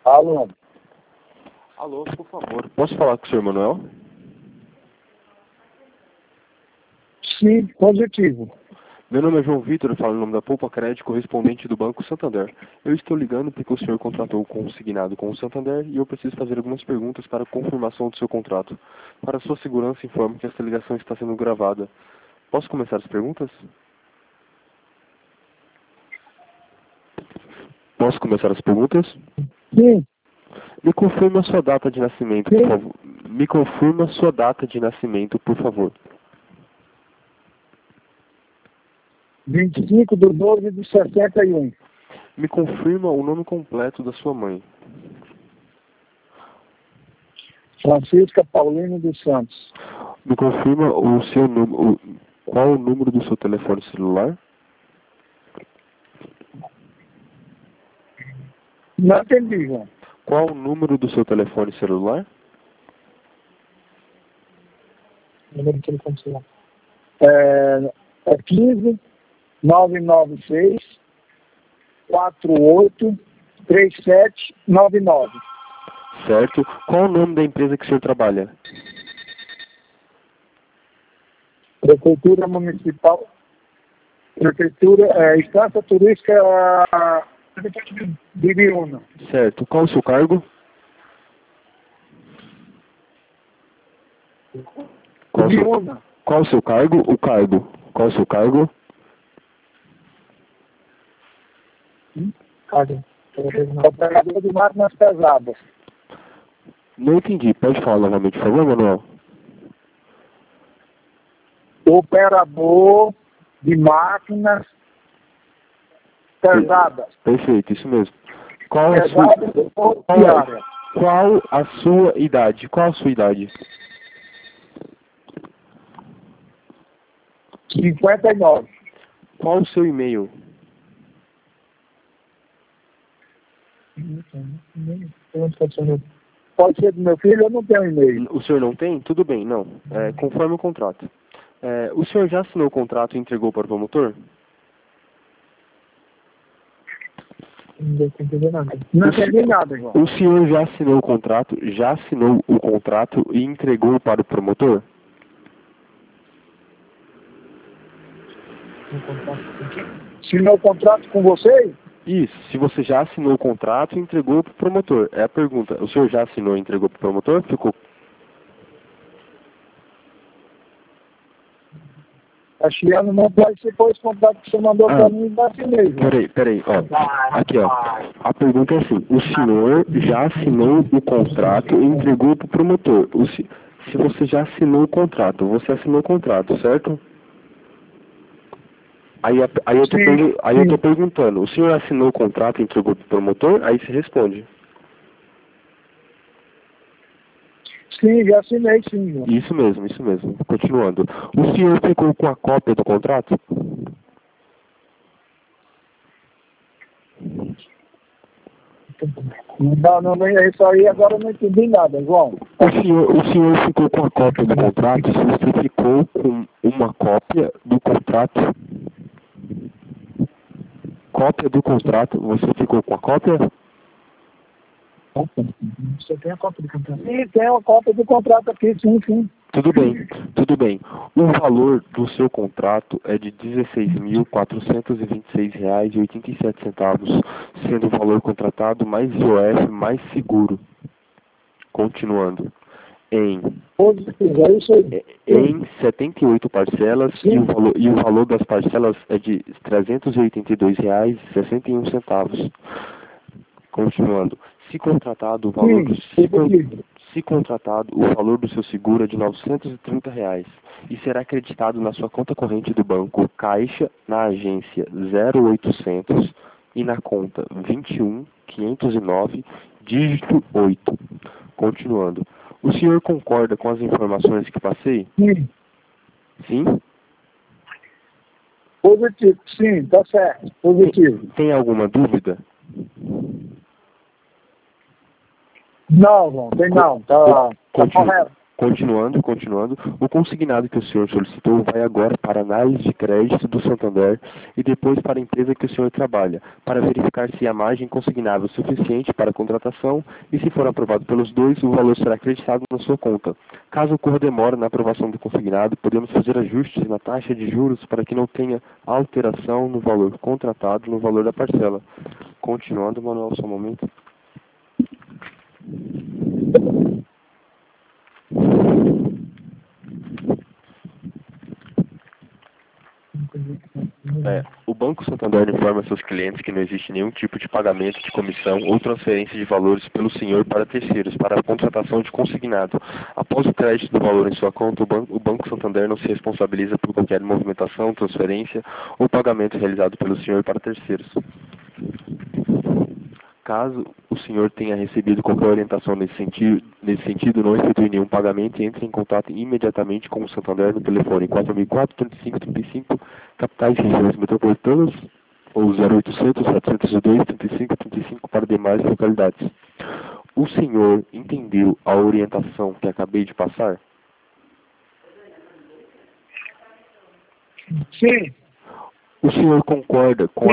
Alô? Alô, por favor, posso falar com o senhor Manuel? Sim, positivo. Meu nome é João Vitor, eu falo em nome da Poupa Crédito, correspondente do Banco Santander. Eu estou ligando porque o senhor contratou o consignado com o Santander e eu preciso fazer algumas perguntas para a confirmação do seu contrato. Para sua segurança, informo que esta ligação está sendo gravada. Posso começar as perguntas? Posso começar as perguntas? Sim, Me confirma a sua data de nascimento, por favor. Me confirma sua data de nascimento, por favor. 25/12/61. Me confirma o nome completo da sua mãe. Francisca Paulino dos Santos. Me confirma o seu número. Qual o número do seu telefone celular? Não entendi, João. Qual o número do seu telefone celular? Número de telefone celular. É 15 996 48 3799. Certo. Qual o nome da empresa que o senhor trabalha? Prefeitura Municipal. Estância Turística de Biúna. Certo. Qual o seu cargo? Biúna. Qual o seu cargo? O cargo. Qual o seu cargo? Operador de máquinas pesadas. Não entendi. Pode falar novamente, por favor, Manuel? Operador de máquinas pesadas. Perfeito, isso mesmo. Qual a sua idade? Qual a sua idade? 59. Qual o seu e-mail? Pode ser do meu filho, eu não tenho e-mail. O senhor não tem? Tudo bem, não. Conforme o contrato. O senhor já assinou o contrato e entregou para o promotor? Não entendi nada. Não entendi nada, João. O senhor já assinou o contrato e entregou para o promotor? Assinou o contrato com vocês? Isso, se você já assinou o contrato e entregou para o promotor. É a pergunta. O senhor já assinou e entregou para o promotor? Ficou. Acho que não pode ser por esse contrato que você mandou para mim e assinei. Peraí, ó. Aqui, ó. A pergunta é assim, o senhor já assinou o contrato e entregou para o promotor. Se você já assinou o contrato, você assinou o contrato, certo? Aí eu tô perguntando, o senhor assinou o contrato e entregou para o promotor? Aí você responde. Sim, já assinei, sim, João. Isso mesmo. Continuando. O senhor ficou com a cópia do contrato? Não, isso aí agora eu não entendi nada, João. O senhor ficou com a cópia do contrato? Se você ficou com uma cópia do contrato? Cópia do contrato, você ficou com a cópia? Você tem a cópia do contrato? Sim, tem uma cópia do contrato aqui, sim. Tudo bem. O valor do seu contrato é de R$ 16.426,87, sendo o valor contratado mais IOF mais seguro. Continuando. Em 78 parcelas e o valor das parcelas é de R$ 382,61. Continuando. Se contratado, o valor do seu seguro é de R$ 930 e será acreditado na sua conta corrente do banco Caixa, na agência 0800 e na conta 21509, dígito 8. Continuando. O senhor concorda com as informações que passei? Sim? Positivo, sim, tá certo. Positivo. Tem alguma dúvida? Não, João, tem não. Tá correto. Continuando, o consignado que o senhor solicitou vai agora para a análise de crédito do Santander e depois para a empresa que o senhor trabalha, para verificar se a margem consignável é suficiente para a contratação e, se for aprovado pelos dois, o valor será acreditado na sua conta. Caso ocorra demora na aprovação do consignado, podemos fazer ajustes na taxa de juros para que não tenha alteração no valor contratado no valor da parcela. Continuando, Manuel, só um momento. O Banco Santander informa seus clientes que não existe nenhum tipo de pagamento de comissão ou transferência de valores pelo senhor para terceiros para a contratação de consignado. Após o crédito do valor em sua conta, o Banco Santander não se responsabiliza por qualquer movimentação, transferência ou pagamento realizado pelo senhor para terceiros. Caso o senhor tenha recebido qualquer orientação nesse sentido, não efetue nenhum pagamento e entre em contato imediatamente com o Santander no telefone 4004-3535, capitais e regiões metropolitanas, ou 0800-702-3535 para demais localidades. O senhor entendeu a orientação que acabei de passar? Sim. O senhor concorda com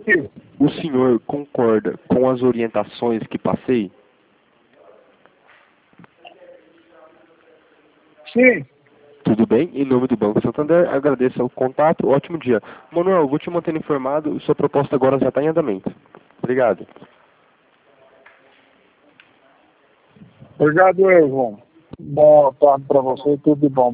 as orientações que passei? Sim. Tudo bem? Em nome do Banco Santander, agradeço o contato. Ótimo dia. Manuel, vou te manter informado. Sua proposta agora já está em andamento. Obrigado. Obrigado, João. Boa tarde para você, tudo de bom.